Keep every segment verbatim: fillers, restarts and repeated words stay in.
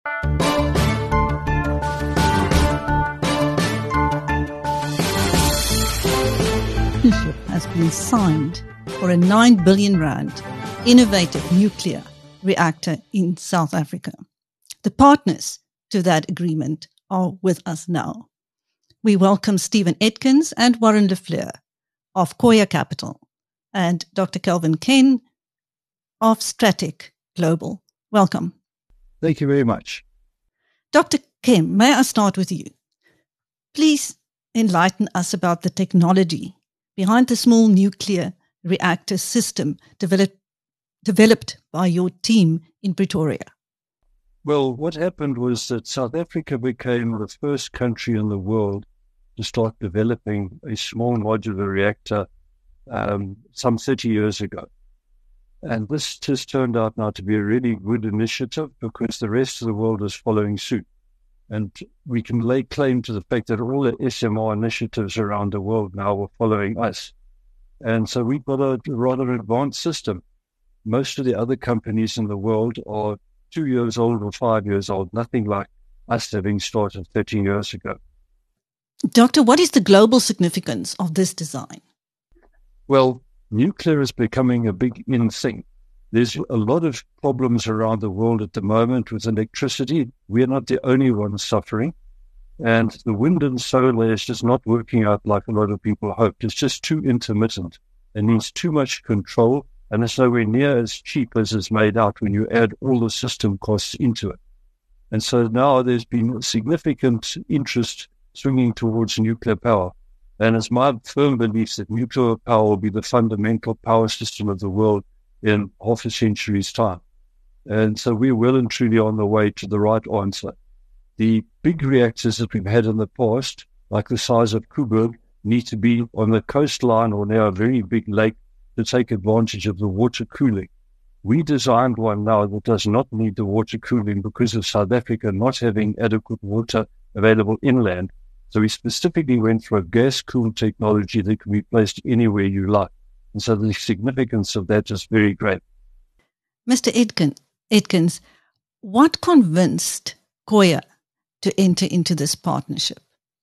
Partnership has been signed for a nine billion rand innovative nuclear reactor in South Africa. The partners to that agreement are with us now. We welcome Stephen Edkins and Warren LeFleur of Coya Capital and Doctor Kelvin Ken of Stratic Global. Welcome. Thank you very much. Doctor Ken, may I start with you? Please enlighten us about the technology behind the small nuclear reactor system developed developed by your team in Pretoria. Well, what happened was that South Africa became the first country in the world to start developing a small modular reactor um, some thirty years ago. And this just turned out now to be a really good initiative because the rest of the world is following suit. And we can lay claim to the fact that all the S M R initiatives around the world now are following us. And so we've got a rather advanced system. Most of the other companies in the world are two years old or five years old, nothing like us having started thirteen years ago. Doctor, what is the global significance of this design? Well, nuclear is becoming a big in thing. There's a lot of problems around the world at the moment with electricity. We're not the only ones suffering. And the wind and solar is just not working out like a lot of people hoped. It's just too intermittent. It needs too much control. And it's nowhere near as cheap as it's made out when you add all the system costs into it. And so now there's been significant interest swinging towards nuclear power. And it's my firm belief that nuclear power will be the fundamental power system of the world in half a century's time. And so we're well and truly on the way to the right answer. The big reactors that we've had in the past, like the size of Koeberg, need to be on the coastline or near a very big lake to take advantage of the water cooling. We designed one now that does not need the water cooling because of South Africa not having adequate water available inland. So we specifically went for a gas-cooled technology that can be placed anywhere you like. And so the significance of that is very great. Mister Edkin, Edkins, what convinced Coya to enter into this partnership?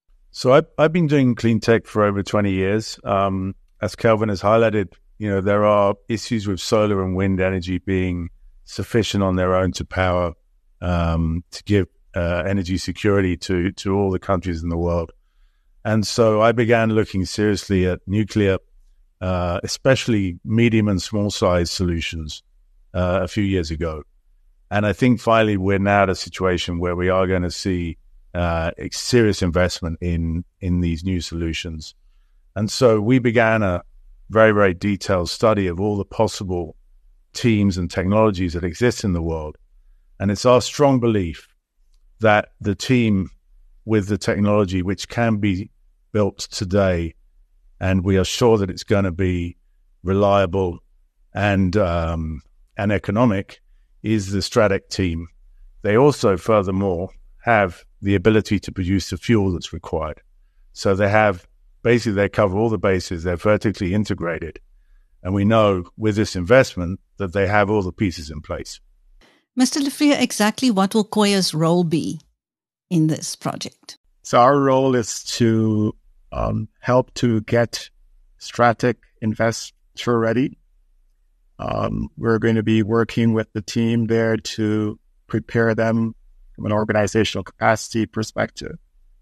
So I've, I've been doing clean tech for over twenty years. Um, as Kelvin has highlighted, you know, there are issues with solar and wind energy being sufficient on their own to power, um, to give uh, energy security to, to all the countries in the world. And so I began looking seriously at nuclear, uh, especially medium and small size solutions uh, a few years ago. And I think finally we're now at a situation where we are going to see uh, serious investment in, in these new solutions. And so we began a very, very detailed study of all the possible teams and technologies that exist in the world. And it's our strong belief that the team with the technology which can be built today, and we are sure that it's going to be reliable and um, and economic, is the Stratic team. They also, furthermore, have the ability to produce the fuel that's required. So they have Basically, they cover all the bases. They're vertically integrated. And we know with this investment that they have all the pieces in place. Mister LeFleur, exactly what will Coya's role be in this project? So our role is to um, help to get Stratic investor ready. Um, we're going to be working with the team there to prepare them from an organizational capacity perspective.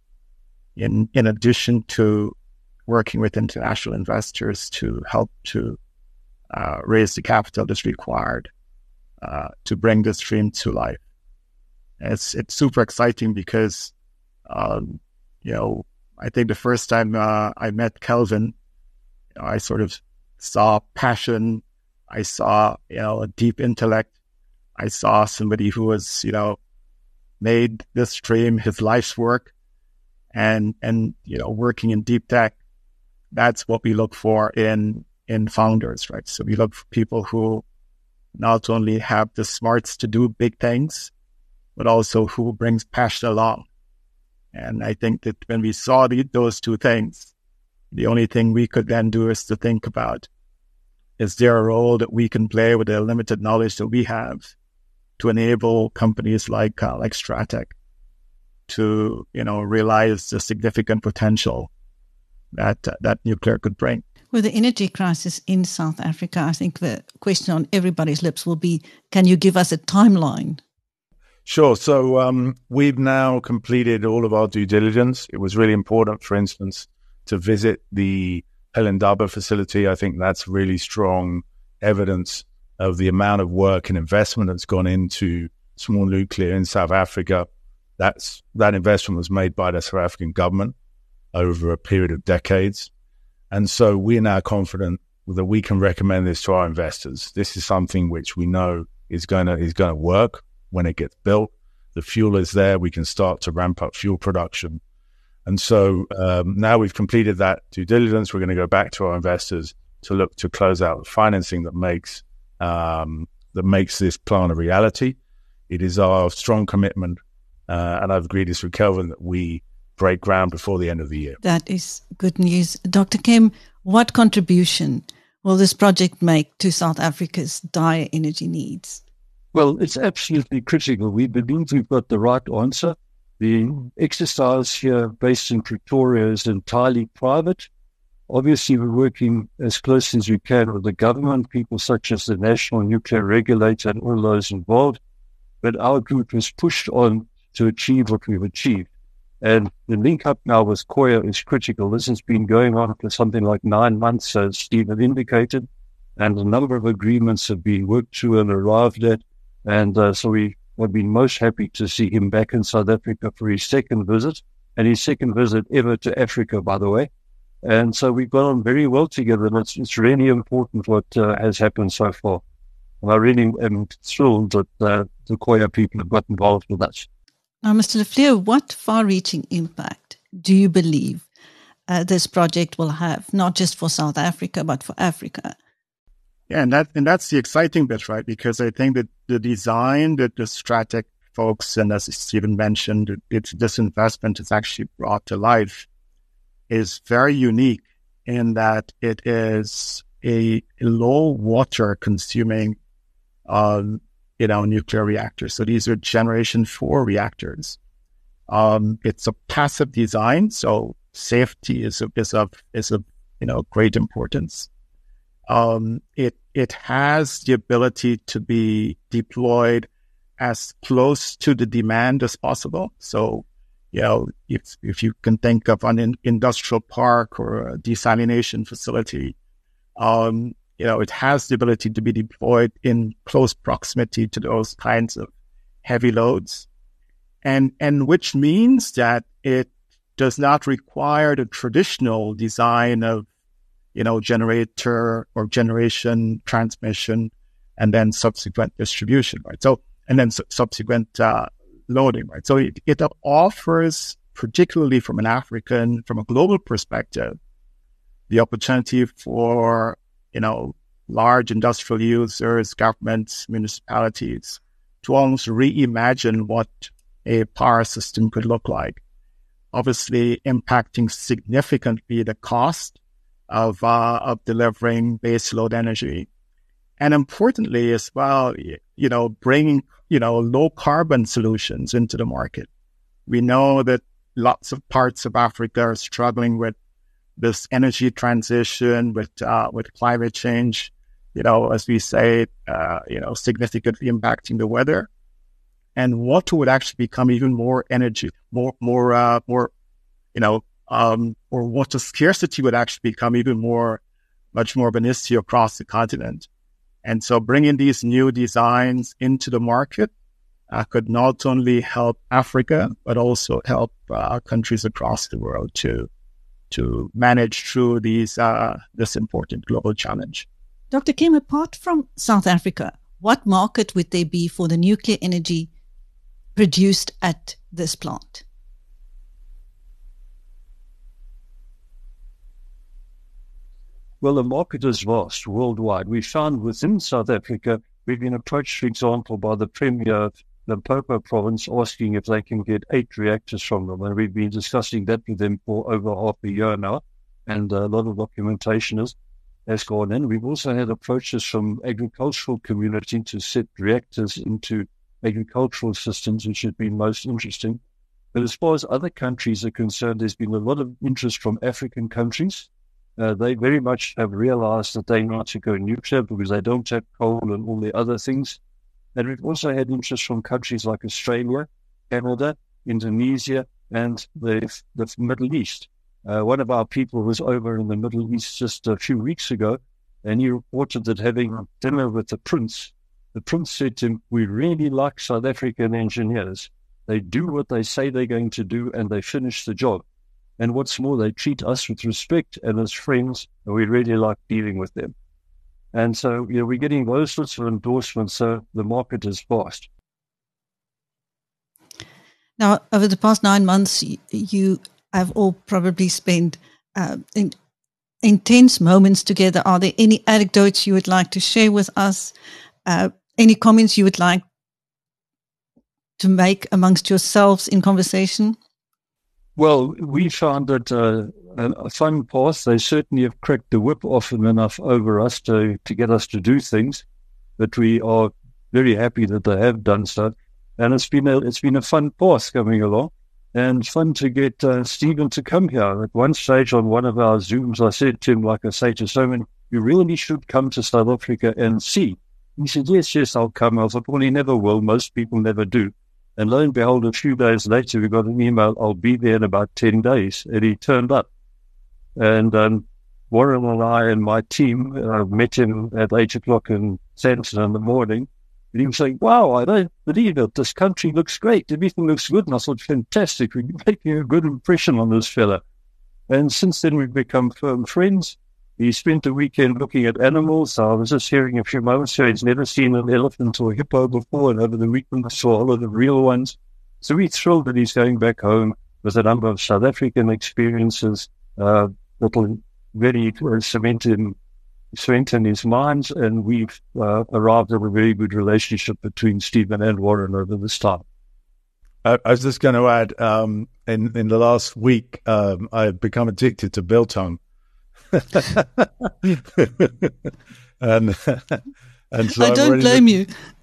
In, in addition to working with international investors to help to uh, raise the capital that's required uh, to bring this dream to life. It's it's super exciting because, um, you know, I think the first time uh, I met Kelvin, you know, I sort of saw passion. I saw, you know, a deep intellect. I saw somebody who was, you know, made this dream his life's work. And, and, you know, working in deep tech, that's what we look for in, in founders, right? So we look for people who not only have the smarts to do big things, but also who brings passion along. And I think that when we saw the, those two things, the only thing we could then do is to think about, is there a role that we can play with the limited knowledge that we have to enable companies like uh, like Stratec to, you know, realize the significant potential that uh, that nuclear could bring. With the energy crisis in South Africa, I think the question on everybody's lips will be, can you give us a timeline? Sure. So um, we've now completed all of our due diligence. It was really important, for instance, to visit the Pelindaba facility. I think that's really strong evidence of the amount of work and investment that's gone into small nuclear in South Africa. That's that investment was made by the South African government over a period of decades. And so we're now confident that we can recommend this to our investors. This is something which we know is going to is going to work when it gets built. The fuel is there. We can start to ramp up fuel production. And so um, now we've completed that due diligence. We're going to go back to our investors to look to close out the financing that makes um, that makes this plan a reality. It is our strong commitment, uh, and I've agreed this with Kelvin, that we break ground before the end of the year. That is good news. Doctor Kim, what contribution will this project make to South Africa's dire energy needs? Well, it's absolutely critical. We believe we've got the right answer. The exercise here based in Pretoria is entirely private. Obviously, we're working as close as we can with the government, people such as the National Nuclear Regulator and all those involved. But our group was pushed on to achieve what we've achieved. And the link up now with Coia is critical. This has been going on for something like nine months, as Steve had indicated, and a number of agreements have been worked through and arrived at. And uh, so we have been most happy to see him back in South Africa for his second visit, and his second visit ever to Africa, by the way. And so we've got on very well together, and it's, it's really important what uh, has happened so far. And I really am thrilled that uh, the Coia people have got involved with us. Now, Mister Lefleur, what far-reaching impact do you believe uh, this project will have, not just for South Africa, but for Africa? Yeah, and that and that's the exciting bit, right? Because I think that the design that the Stratec folks, and as Stephen mentioned, it's this investment is actually brought to life, is very unique in that it is a low water consuming um you know, nuclear reactors. So these are generation four reactors. Um, it's a passive design, so safety is of is of is of you know great importance. Um, it it has the ability to be deployed as close to the demand as possible. So, you know, if if you can think of an in, industrial park or a desalination facility, um, you know, it has the ability to be deployed in close proximity to those kinds of heavy loads. And, and which means that it does not require the traditional design of, you know, generator or generation, transmission, and then subsequent distribution, right? So, and then su- subsequent uh, loading, right? So it, it offers, particularly from an African, from a global perspective, the opportunity for you know, large industrial users, governments, municipalities, to almost reimagine what a power system could look like. Obviously, impacting significantly the cost of uh, of delivering baseload energy, and importantly as well, you know, bringing you know low carbon solutions into the market. We know that lots of parts of Africa are struggling with this energy transition, with uh, with climate change, you know, as we say, uh, you know, significantly impacting the weather, and what would actually become even more energy, more, more, uh, more, you know, um, or what the scarcity would actually become even more, much more of an issue across the continent. And so, bringing these new designs into the market uh, could not only help Africa, but also help uh, countries across the world too, to manage through these uh, this important global challenge. Doctor Kim, apart from South Africa, what market would there be for the nuclear energy produced at this plant? Well, the market is vast worldwide. We found within South Africa, we've been approached, for example, by the Premier of Limpopo province asking if they can get eight reactors from them. And we've been discussing that with them for over half a year now. And a lot of documentation has, has gone in. We've also had approaches from agricultural community to set reactors into agricultural systems, which has been most interesting. But as far as other countries are concerned, there's been a lot of interest from African countries. Uh, they very much have realized that they need to go nuclear because they don't have coal and all the other things. And we've also had interest from countries like Australia, Canada, Indonesia, and the, the Middle East. Uh, one of our people was over in the Middle East just a few weeks ago, and he reported that having dinner with the prince, the prince said to him, "We really like South African engineers. They do what they say they're going to do, and they finish the job. And what's more, they treat us with respect and as friends, and we really like dealing with them." And so, you know, we're getting those sorts of endorsements, so the market is fast. Now, over the past nine months, you have all probably spent uh, in, intense moments together. Are there any anecdotes you would like to share with us? Uh, any comments you would like to make amongst yourselves in conversation? Well, we found that uh, a fun path. They certainly have cracked the whip often enough over us to, to get us to do things, but we are very happy that they have done so. And it's been a, it's been a fun path coming along, and fun to get uh, Stephen to come here. At one stage on one of our Zooms, I said to him, like I say to so many, "You really should come to South Africa and see." He said, yes, yes, I'll come. I thought, well, he never will. Most people never do. And lo and behold, a few days later, we got an email, "I'll be there in about ten days. And he turned up. And um, Warren and I and my team uh, met him at eight o'clock in Sandton in the morning. And he was saying, "Wow, I don't believe it. This country looks great. Everything looks good." And I thought, fantastic. We're making a good impression on this fella. And since then, we've become firm friends. He spent the weekend looking at animals. I was just hearing a few moments ago, he's never seen an elephant or a hippo before, and over the weekend I saw all of the real ones. So we're thrilled that he's going back home with a number of South African experiences uh, that will really cement in, cement in his mind, and we've uh, arrived at a very good relationship between Stephen and Warren over this time. I, I was just going to add, um, in, in the last week, um, I've become addicted to biltong. and and so I don't blame you.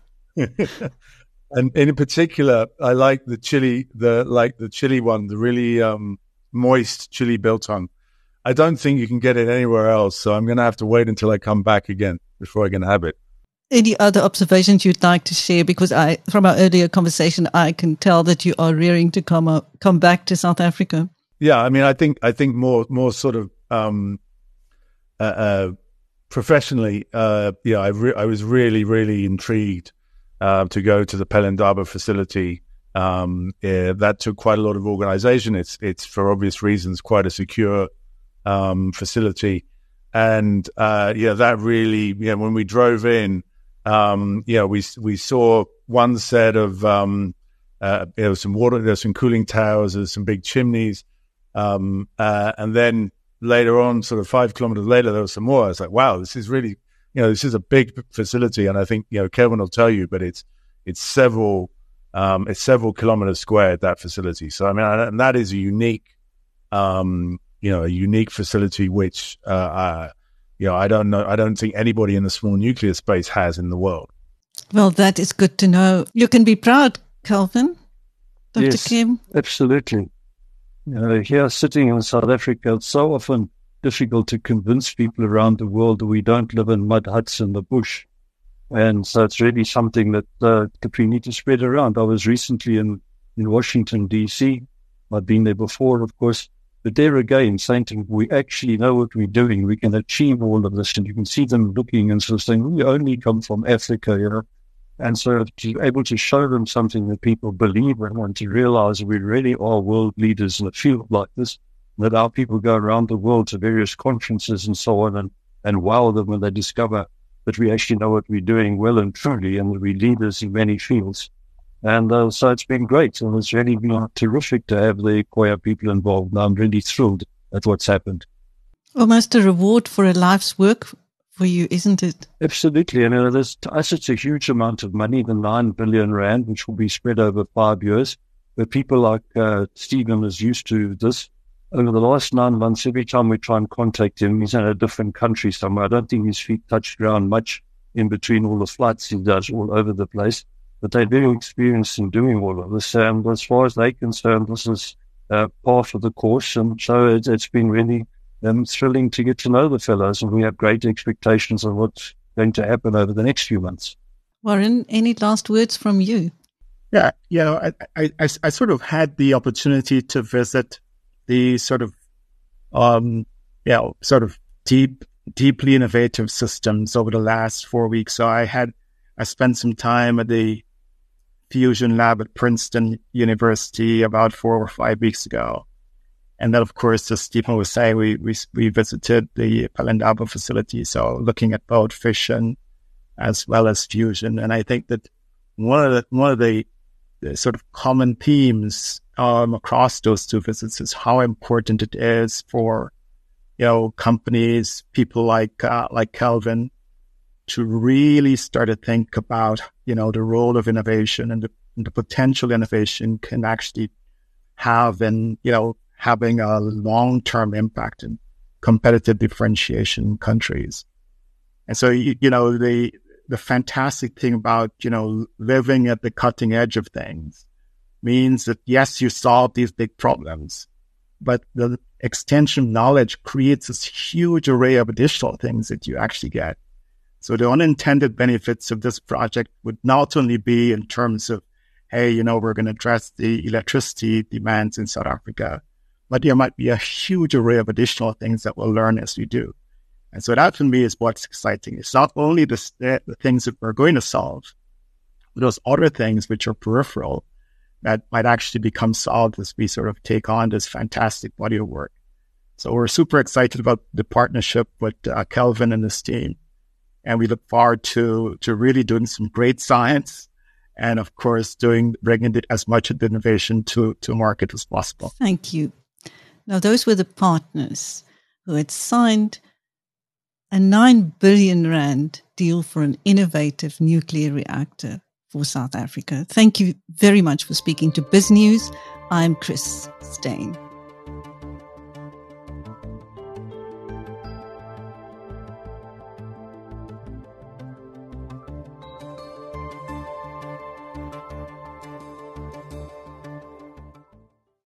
And in particular, I like the chili, the like the chili one, the really um, moist chili biltong. I don't think you can get it anywhere else, so I'm going to have to wait until I come back again before I can have it. Any other observations you'd like to share? Because I, from our earlier conversation, I can tell that you are rearing to come up, come back to South Africa. Yeah, I mean, I think I think more more sort of. Um, Uh, uh, professionally, uh, yeah, I, re- I was really, really intrigued uh, to go to the Pelindaba facility. Um, yeah, that took quite a lot of organization. It's, it's for obvious reasons, quite a secure um, facility. And uh, yeah, that really, yeah, when we drove in, um, yeah, we we saw one set of um, uh, there was some water, there was some cooling towers, there's some big chimneys, um, uh, and then. Later on, sort of five kilometers later, there was some more. I was like, wow, this is really, you know, this is a big facility. And I think, you know, Kevin will tell you, but it's, it's several, um, it's several kilometers squared, that facility. So, I mean, and that is a unique, um, you know, a unique facility, which, uh, uh, you know, I don't know, I don't think anybody in the small nuclear space has in the world. Well, that is good to know. You can be proud, Kelvin. Doctor Yes, Kim. Absolutely. You know, here sitting in South Africa, it's so often difficult to convince people around the world that we don't live in mud huts in the bush. And so it's really something that, uh, that we need to spread around. I was recently in, in Washington, D C. I've been there before, of course. But there again, saying to them, we actually know what we're doing. We can achieve all of this. And you can see them looking and sort of saying, we only come from Africa, you know. And so to be able to show them something that people believe in and to realize we really are world leaders in a field like this, that our people go around the world to various conferences and so on and, and wow them when they discover that we actually know what we're doing well and truly and that we're leaders in many fields. And uh, so it's been great. And it's really been terrific to have the Khoya people involved. And I'm really thrilled at what's happened. Almost a reward for a life's work for you, isn't it? Absolutely. And uh, there's, to us, it's a huge amount of money, the nine billion rand, which will be spread over five years. But people like uh, Stephen is used to this. Over the last nine months, every time we try and contact him, he's in a different country somewhere. I don't think his feet touch ground much in between all the flights he does all over the place. but they're very experienced in doing all of this. And as far as they're concerned, this is uh, part of the course. And so it, it's been really um, thrilling to get to know the fellows, and we have great expectations of what's going to happen over the next few months. Warren, any last words from you? Yeah, you know, I, I, I, I sort of had the opportunity to visit the sort of, um, you know, sort of deep, deeply innovative systems over the last four weeks. So I had, I spent some time at the Fusion Lab at Princeton University about four or five weeks ago. And then, of course, as Stephen was saying, we, we, we visited the Pelindaba facility. So looking at both fission as well as fusion. And I think that one of the, one of the, the sort of common themes um, across those two visits is how important it is for, you know, companies, people like, uh, like Kelvin, to really start to think about, you know, the role of innovation and the, and the potential innovation can actually have in, you know, having a long-term impact in competitive differentiation in countries. And so, you, you know, the, the fantastic thing about, you know, living at the cutting edge of things means that, yes, you solve these big problems, but the extension knowledge creates this huge array of additional things that you actually get. So the unintended benefits of this project would not only be in terms of, hey, you know, we're going to address the electricity demands in South Africa, but there might be a huge array of additional things that we'll learn as we do. And so that for me is what's exciting. It's not only the, the things that we're going to solve, but those other things which are peripheral that might actually become solved as we sort of take on this fantastic body of work. So we're super excited about the partnership with uh, Kelvin and his team. And we look forward to, to really doing some great science and, of course, doing bringing as much of the innovation to, to market as possible. Thank you. Now, those were the partners who had signed a nine billion rand deal for an innovative nuclear reactor for South Africa. Thank you very much for speaking to BizNews. I'm Chris Steyn.